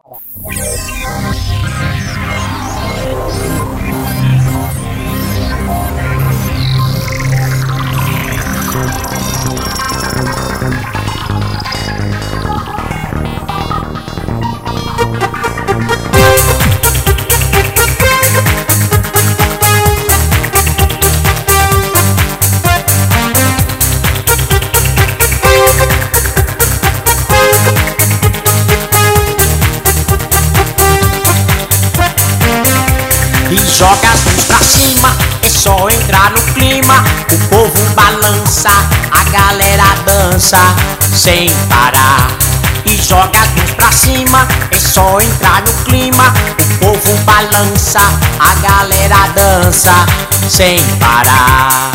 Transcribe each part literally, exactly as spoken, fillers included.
E joga as mãos pra cima, é só entrar no clima. O povo balança, a galera dança sem parar. E joga as mãos pra cima, é só entrar no clima. O povo balança, a galera dança sem parar.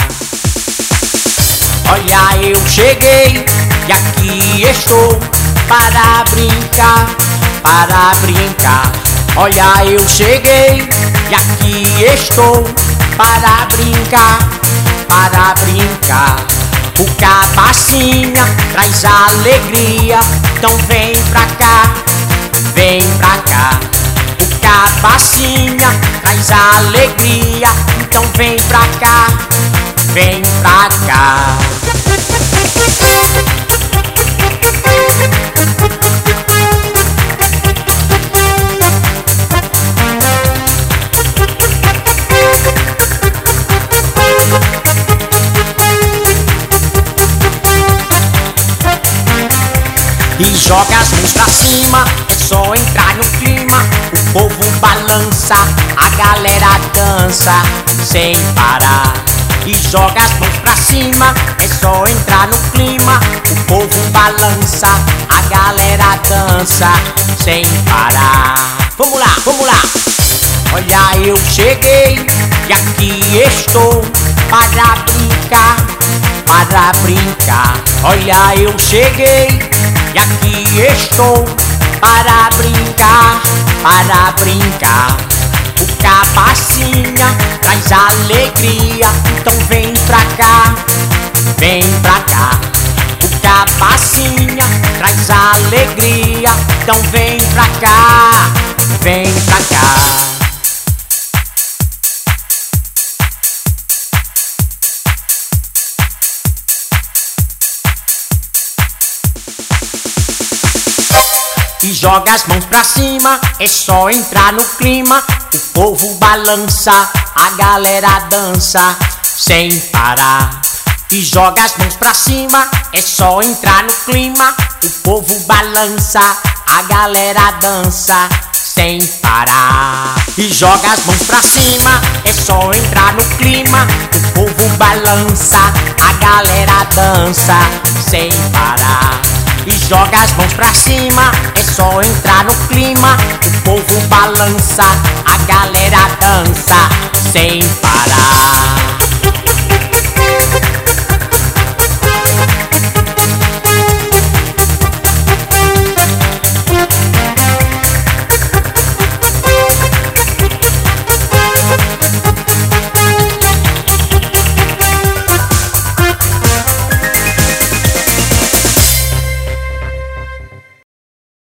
Olha, eu cheguei e aqui estou para brincar, para brincar. Olha, eu cheguei e aqui estou para brincar, para brincar. O Cabacinha traz alegria, então vem pra cá, vem pra cá. O Cabacinha traz alegria, então vem pra cá, vem pra cá. E joga as mãos pra cima, é só entrar no clima. O povo balança, a galera dança sem parar. E joga as mãos pra cima, é só entrar no clima. O povo balança, a galera dança sem parar. Vamos lá, vamos lá. Olha, eu cheguei e aqui estou para brincar, para brincar. Olha, eu cheguei e aqui estou para brincar, para brincar. O Cabacinha traz alegria, então vem pra cá, vem pra cá. O Cabacinha traz alegria, então vem pra cá, vem pra cá. E joga as mãos pra cima, é só entrar no clima. O povo balança, a galera dança sem parar. E joga as mãos pra cima, é só entrar no clima. O povo balança, a galera dança sem parar. E joga as mãos pra cima, é só entrar no clima. O povo balança, a galera dança sem parar. E joga as mãos pra cima, é só entrar no clima. O povo balança, a galera dança sem parar.